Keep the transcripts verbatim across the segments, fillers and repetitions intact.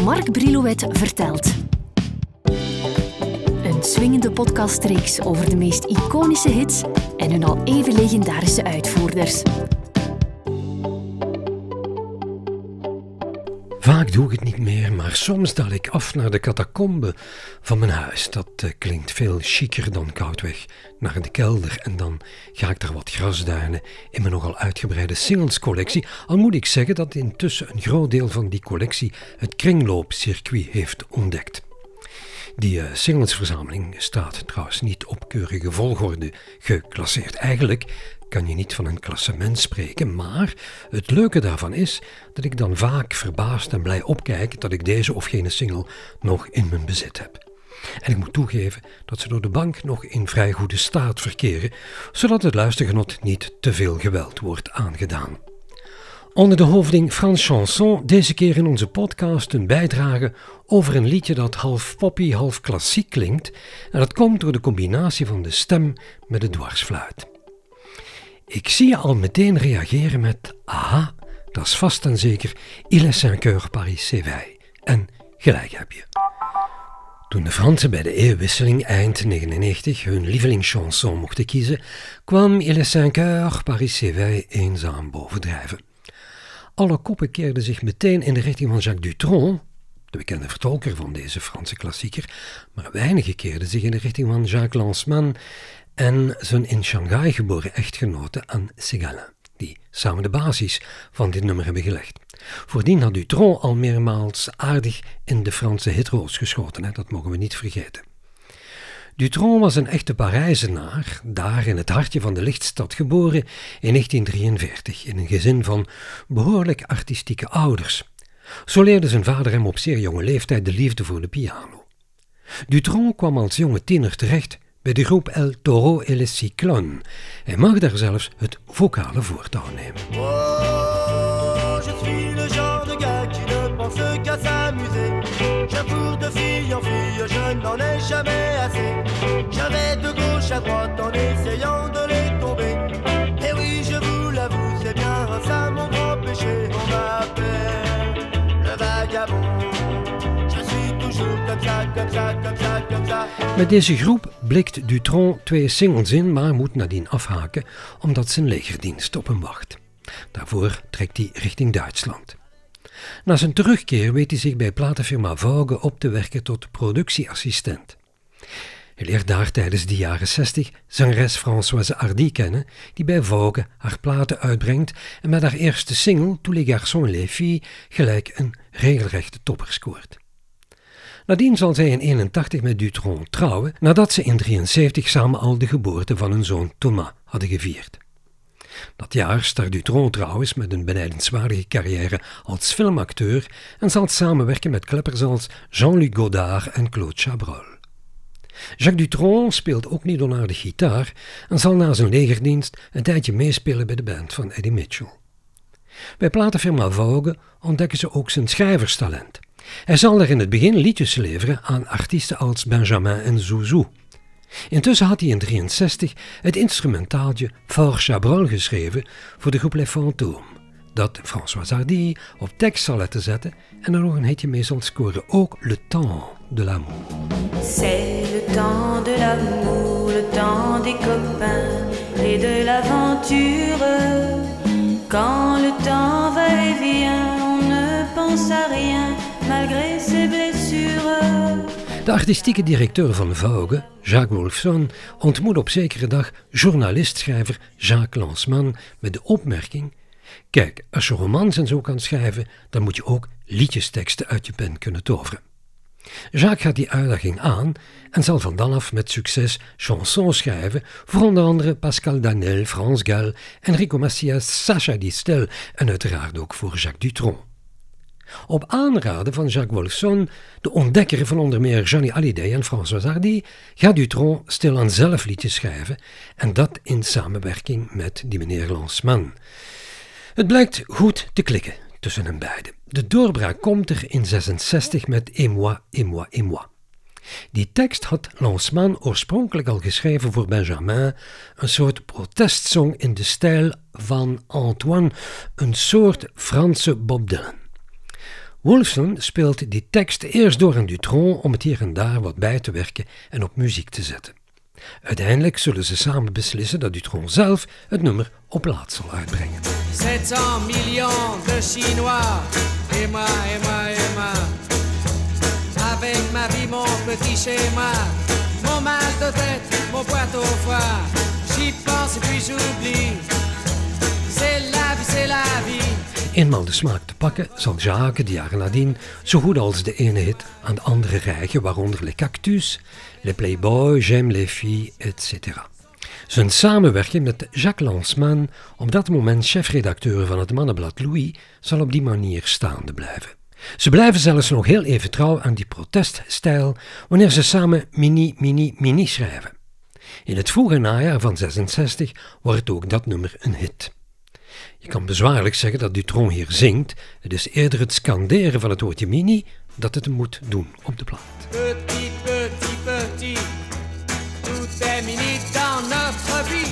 Marc Brilouet vertelt. Een swingende podcastreeks over de meest iconische hits en hun al even legendarische uitvoerders. Vaak doe ik het niet meer, maar soms daal ik af naar de catacombe van mijn huis. Dat uh, klinkt veel chiquer dan koudweg naar de kelder. En dan ga ik daar wat grasduinen in mijn nogal uitgebreide singlescollectie. Al moet ik zeggen dat intussen een groot deel van die collectie het kringloopcircuit heeft ontdekt. Die uh, singlesverzameling staat trouwens niet op keurige volgorde geclasseerd. Eigenlijk kan je niet van een klassement spreken, maar het leuke daarvan is dat ik dan vaak verbaasd en blij opkijk dat ik deze of gene single nog in mijn bezit heb. En ik moet toegeven dat ze door de bank nog in vrij goede staat verkeren, zodat het luistergenot niet te veel geweld wordt aangedaan. Onder de hoofding Frans Chanson deze keer in onze podcast een bijdrage over een liedje dat half poppy, half klassiek klinkt, en dat komt door de combinatie van de stem met de dwarsfluit. Ik zie je al meteen reageren met aha, dat is vast en zeker Il est cinq heures Paris s'éveille. En gelijk heb je. Toen de Fransen bij de eeuwwisseling eind negenennegentig hun lievelingschanson mochten kiezen, kwam Il est cinq heures Paris s'éveille eenzaam bovendrijven. Alle koppen keerden zich meteen in de richting van Jacques Dutronc, de bekende vertolker van deze Franse klassieker, maar weinigen keerden zich in de richting van Jacques Lanzmann en zijn in Shanghai geboren echtgenote Anne Ségalen, die samen de basis van dit nummer hebben gelegd. Voordien had Dutronc al meermaals aardig in de Franse hitroos geschoten, hè? Dat mogen we niet vergeten. Dutronc was een echte Parijzenaar, daar in het hartje van de lichtstad geboren in negentien drieënveertig, in een gezin van behoorlijk artistieke ouders. Zo leerde zijn vader hem op zeer jonge leeftijd de liefde voor de piano. Dutronc kwam als jonge tiener terecht bij de groep El Toro et les Cyclones. Hij mag daar zelfs het vocale voortouw nemen. Oh, je suis le genre de gars qui ne pense qu'à s'amuser. Je cours de fille en fille, je n'en ai jamais assez. Je vais de gauche à droite en essayant de les tomber. Et oui, je vous l'avoue, c'est bien ça mon grand péché. On m'appelle le vagabond. Je suis toujours comme ça, comme ça, comme ça, comme ça. Met deze groep blikt Dutronc twee singles in, maar moet nadien afhaken omdat zijn legerdienst op hem wacht. Daarvoor trekt hij richting Duitsland. Na zijn terugkeer weet hij zich bij platenfirma Vogue op te werken tot productieassistent. Hij leert daar tijdens de jaren zestig zangeres Françoise Hardy kennen, die bij Vogue haar platen uitbrengt en met haar eerste single, Tous les garçons et les filles, gelijk een regelrechte topper scoort. Nadien zal zij in eenentachtig met Dutronc trouwen, nadat ze in drieënzeventig samen al de geboorte van hun zoon Thomas hadden gevierd. Dat jaar start Dutronc trouwens met een benijdenswaardige carrière als filmacteur en zal samenwerken met kleppers als Jean-Luc Godard en Claude Chabrol. Jacques Dutronc speelt ook niet onaardig gitaar en zal na zijn legerdienst een tijdje meespelen bij de band van Eddie Mitchell. Bij platenfirma Vogue ontdekken ze ook zijn schrijverstalent. Hij zal er in het begin liedjes leveren aan artiesten als Benjamin en Zouzou. Intussen had hij in drieënzestig het instrumentaaltje Fort Chabrol geschreven voor de groep Les Fantômes, dat Françoise Hardy op tekst zal laten zetten en er nog een hitje mee zal scoren, ook Le Temps de l'Amour. C'est le temps de l'amour, le temps des copains et de l'aventure. Quand le temps va et vient, on ne pense à rien, malgré ses blessures. De artistieke directeur van Vogue, Jacques Wolfson, ontmoet op zekere dag journalist-schrijver Jacques Lanzmann met de opmerking: kijk, als je romans en zo kan schrijven, dan moet je ook liedjesteksten uit je pen kunnen toveren. Jacques gaat die uitdaging aan en zal van dan af met succes chansons schrijven voor onder andere Pascal Danel, France Gall, Enrico Macias, Sacha Distel en uiteraard ook voor Jacques Dutronc. Op aanraden van Jacques Wolfson, de ontdekker van onder meer Johnny Hallyday en Françoise Hardy, gaat Dutronc stilaan zelf liedjes schrijven en dat in samenwerking met die meneer Lanzmann. Het blijkt goed te klikken tussen hen beiden. De doorbraak komt er in zesenzestig met Et moi, et moi, et moi. Die tekst had Lanzmann oorspronkelijk al geschreven voor Benjamin, een soort protestsong in de stijl van Antoine, een soort Franse Bob Dylan. Wolfson speelt die tekst eerst door aan Dutronc om het hier en daar wat bij te werken en op muziek te zetten. Uiteindelijk zullen ze samen beslissen dat Dutronc zelf het nummer op plaat zal uitbrengen. sept-cents millions de Chinois, et moi, et moi, et moi. Avec ma vie, mon petit schéma, mon mal de tête, mon poids au foie. J'y pense et puis j'oublie, c'est la vie, c'est la vie. Eenmaal de smaak te pakken zal Jacques de jaren nadien zo goed als de ene hit aan de andere rijgen, waaronder Les Cactus, Les Playboys, J'aime les filles, et cetera. Zijn samenwerking met Jacques Lanzmann, op dat moment chefredacteur van het mannenblad Louis, zal op die manier staande blijven. Ze blijven zelfs nog heel even trouw aan die proteststijl wanneer ze samen Mini, Mini, Mini schrijven. In het vroege najaar van zesenzestig wordt ook dat nummer een hit. Je kan bezwaarlijk zeggen dat Dutronc hier zingt. Het is eerder het scanderen van het woordje mini dat het moet doen op de plaat. Petit, petit, petit, tout est mini dans notre vie.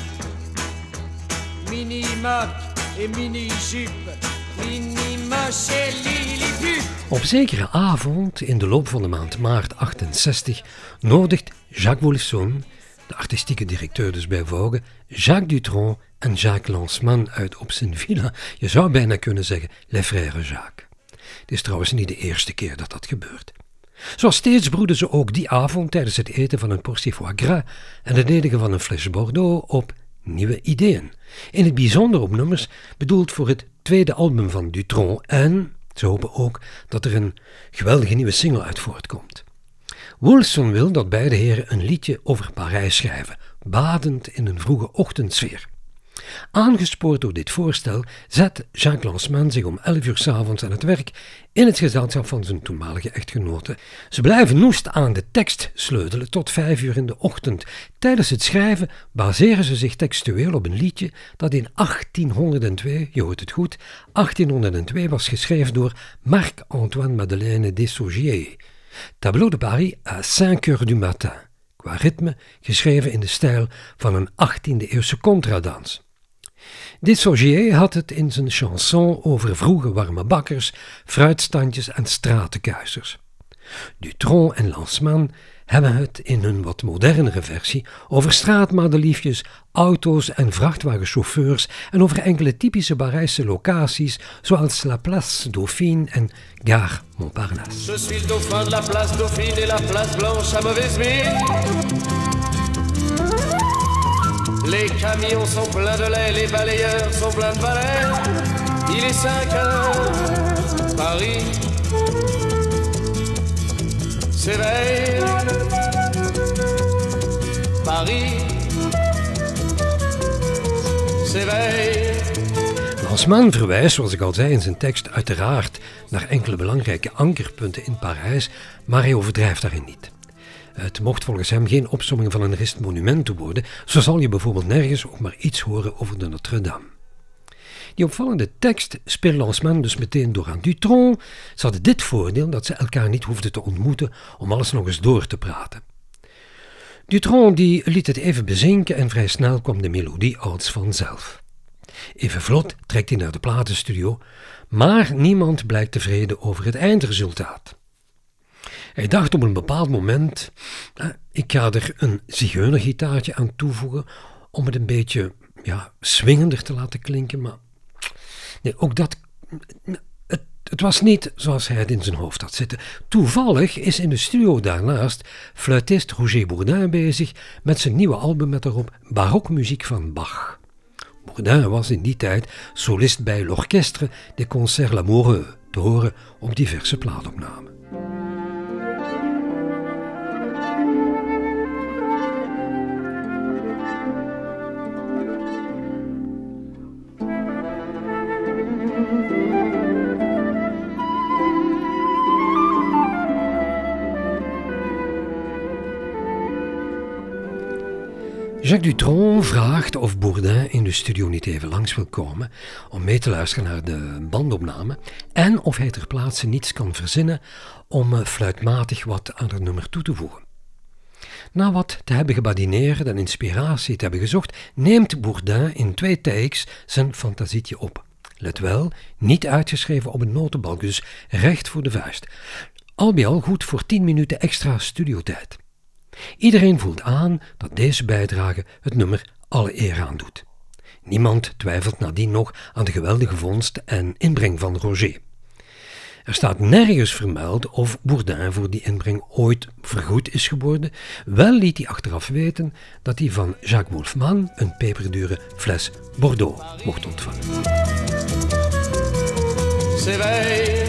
Mini-moc et mini-jupe, mini-moche et lilliput. Op zekere avond in de loop van de maand maart achtenzestig nodigt Jacques Wolfson, de artistieke directeur dus bij Vogue, Jacques Dutronc en Jacques Lanzmann uit op zijn villa. Je zou bijna kunnen zeggen Les Frères Jacques. Het is trouwens niet de eerste keer dat dat gebeurt. Zoals steeds broeden ze ook die avond tijdens het eten van een portie foie gras en het nedigen van een fles Bordeaux op nieuwe ideeën. In het bijzonder op nummers bedoeld voor het tweede album van Dutronc en ze hopen ook dat er een geweldige nieuwe single uit voortkomt. Wolfson wil dat beide heren een liedje over Parijs schrijven, badend in een vroege ochtendsfeer. Aangespoord door dit voorstel zet Jacques Lanzmann zich om elf uur 's avonds aan het werk in het gezelschap van zijn toenmalige echtgenote. Ze blijven noest aan de tekst sleutelen tot vijf uur in de ochtend. Tijdens het schrijven baseren ze zich textueel op een liedje dat in achttienhonderdtwee, je hoort het goed, achttienhonderdtwee was geschreven door Marc-Antoine Madeleine Désaugiers. Tableau de Paris à cinq heures du matin. Qua ritme geschreven in de stijl van een achttiende-eeuwse contradans. Désaugiers had het in zijn chanson over vroege warme bakkers, fruitstandjes en stratenkuisers. Dutronc en Lanzmann hebben het in hun wat modernere versie over straatmadeliefjes, auto's en vrachtwagenchauffeurs en over enkele typische Parijse locaties zoals La Place Dauphine en Gare Montparnasse. Je suis le dauphin de la place Dauphine et la place Blanche à mauvaise mine. Les camions sont pleins de lait, les balayeurs sont pleins de balais. Il est cinq heures, Paris s'éveille. Paris s'éveille. Lanzmann verwijst, zoals ik al zei in zijn tekst, uiteraard naar enkele belangrijke ankerpunten in Parijs, maar hij overdrijft daarin niet. Het mocht volgens hem geen opsomming van een rest monumenten worden, zo zal je bijvoorbeeld nergens ook maar iets horen over de Notre-Dame. Die opvallende tekst speelt Lanzmann dus meteen door aan Dutronc. Ze hadden dit voordeel dat ze elkaar niet hoefden te ontmoeten om alles nog eens door te praten. Dutronc die liet het even bezinken en vrij snel kwam de melodie als vanzelf. Even vlot trekt hij naar de platenstudio, maar niemand blijkt tevreden over het eindresultaat. Hij dacht op een bepaald moment, eh, ik ga er een zigeunergitaartje aan toevoegen om het een beetje ja, swingender te laten klinken, maar nee, ook dat, het, het was niet zoals hij het in zijn hoofd had zitten. Toevallig is in de studio daarnaast fluitist Roger Bourdin bezig met zijn nieuwe album met daarop barokmuziek van Bach. Bourdin was in die tijd solist bij l'Orchestre des Concerts Lamoureux, te horen op diverse plaatopnamen. Jacques Dutronc vraagt of Bourdin in de studio niet even langs wil komen om mee te luisteren naar de bandopname en of hij ter plaatse niets kan verzinnen om fluitmatig wat aan het nummer toe te voegen. Na wat te hebben gebadineerd en inspiratie te hebben gezocht, neemt Bourdin in twee takes zijn fantasietje op. let wel, niet uitgeschreven op een notenbalk, dus recht voor de vuist. Al bij al goed voor tien minuten extra studiotijd. Iedereen voelt aan dat deze bijdrage het nummer alle eer aandoet. Niemand twijfelt nadien nog aan de geweldige vondst en inbreng van Roger. Er staat nergens vermeld of Bourdin voor die inbreng ooit vergoed is geworden. Wel liet hij achteraf weten dat hij van Jacques Wolfman een peperdure fles Bordeaux mocht ontvangen. S'éveille.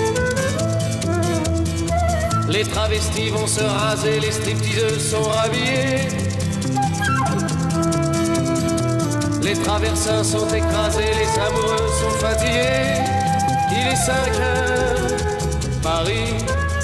Les travestis vont se raser, les stripteaseuses sont rhabillées. Les traversins sont écrasés, les amoureux sont fatigués. Il est cinq heures, Paris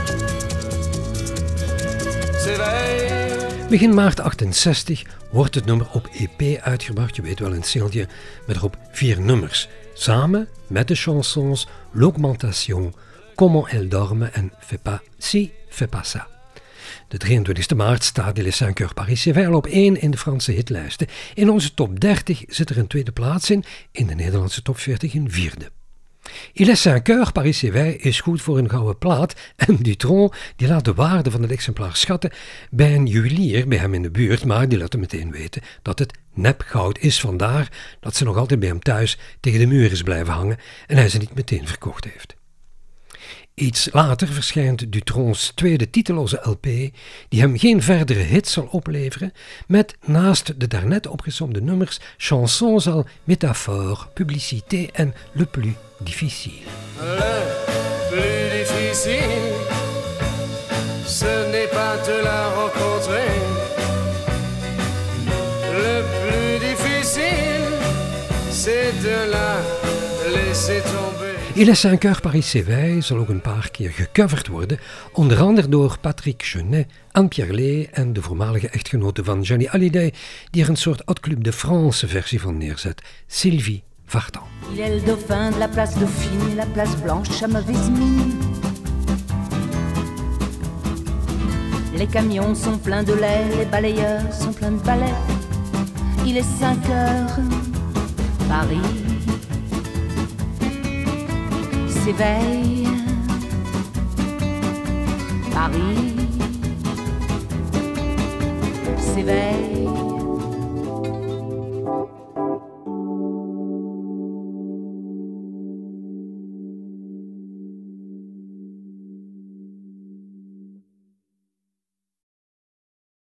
s'éveille. Begin maart achtenzestig wordt het nummer op E P uitgebracht, je weet wel, een singeltje met erop vier nummers. Samen met de chansons L'Augmentation, Comment elle dorme en Fais pas ci, fais pas ça. De drieëntwintigste maart staat Les cinq heures Paris s'éveille al op één in de Franse hitlijsten. In onze top dertig zit er een tweede plaats in, in de Nederlandse top veertig een vierde. Il est cinq heures Paris s'éveille is goed voor een gouden plaat en Dutron die laat de waarde van het exemplaar schatten bij een juwelier bij hem in de buurt, maar die laat hem meteen weten dat het nepgoud is, vandaar dat ze nog altijd bij hem thuis tegen de muur is blijven hangen en hij ze niet meteen verkocht heeft. Iets later verschijnt Dutrons tweede titelloze L P, die hem geen verdere hits zal opleveren, met naast de daarnet opgesomde nummers chansons als Métaphore, Publicité en Le Plus Difficile. Le plus difficile, ce n'est pas de la rencontrer. Le plus difficile, c'est de la laisser tomber. Il est cinq heures Paris s'éveille zal ook een paar keer gecoverd worden, onder andere door Patrick Genet, Anne Pierlet en de voormalige echtgenote van Johnny Hallyday, die er een soort Hot Club de France versie van neerzet, Sylvie Vartan. Il est le dauphin de la place Dauphine, la place Blanche à mauvaise mine. Les camions sont pleins de lait, les balayeurs sont pleins de balais. Il est cinq heures, Paris s'éveille. Paris s'éveille.